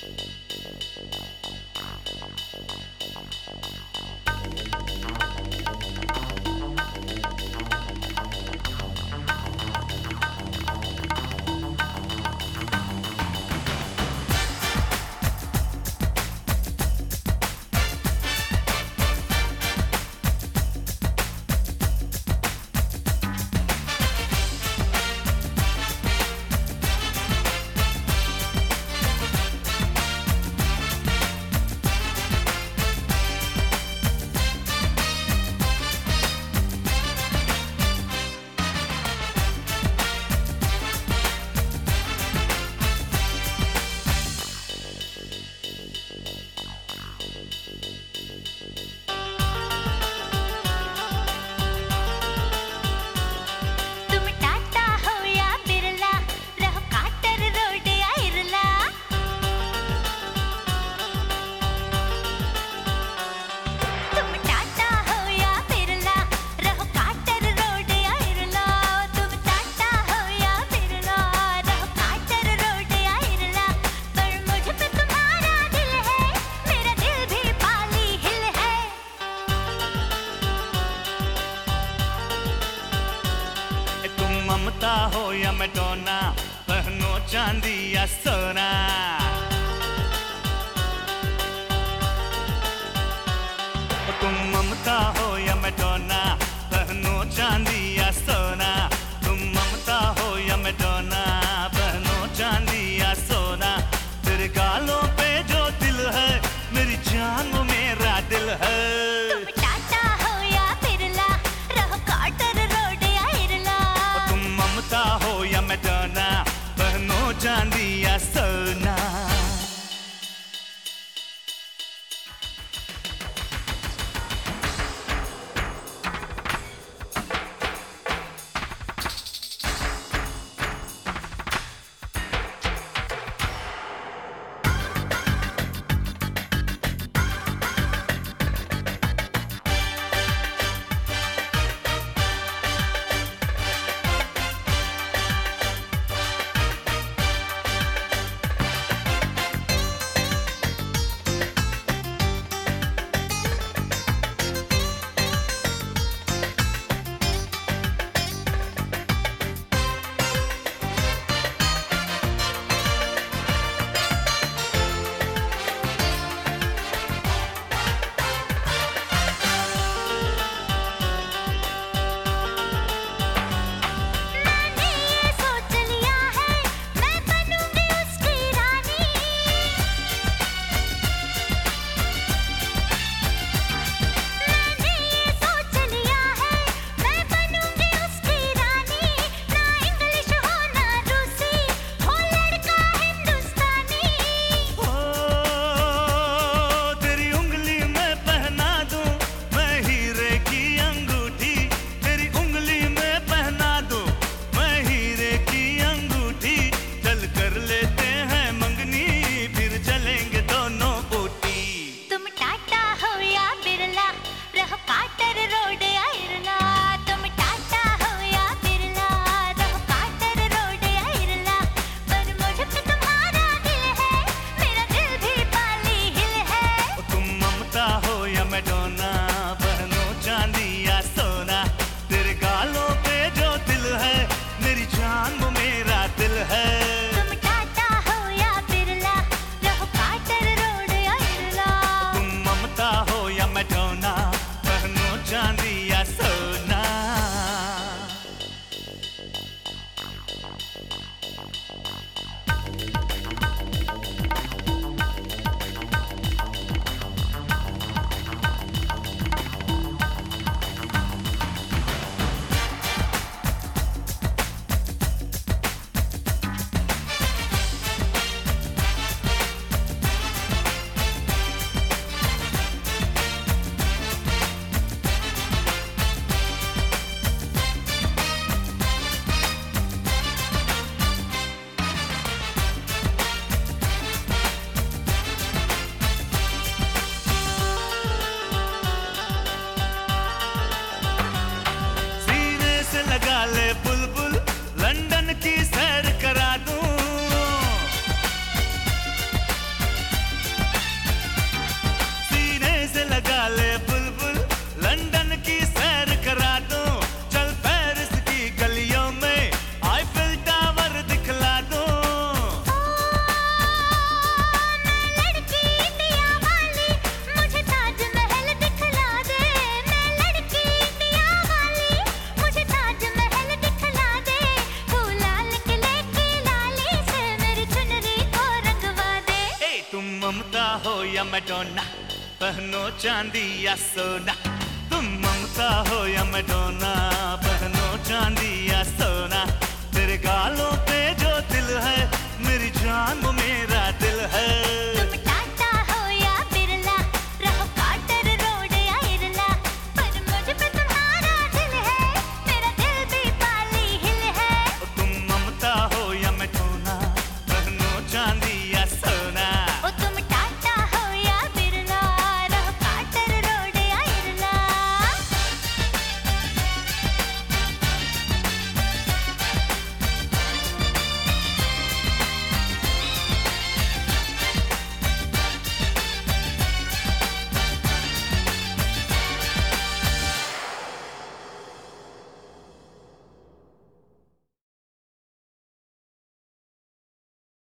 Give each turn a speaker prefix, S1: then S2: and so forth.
S1: ममता हो या मैडोना, पहनो चांदी या सोना। तुम ममता हो या मैडोना, पहनो चांदी या सोना। तुम ममता हो या मैडोना, पहनो चांदी या सोना। तेरे गालों पे जो दिल है, मेरी जान वो मेरा दिल है। हो या मैडोना, पहनो चांदी या सोना। मैडोना, पहनो चांदी या सोना। तेरे गालों पे जो दिल है, मेरी जान वो मेरा दिल है।
S2: तुम टाटा हो या बिरला, रहो कार्टर रोड या इरला।
S1: तुम ममता हो या मैडोना, पहनो चांदी या सोना। लगा ले बुलबुल, लंदन की सैर करा दूं। या मैडोना, पहनो चांदी या सोना। तुम ममता हो या मैडोना, पहनो चांदी या सोना। तेरे गालों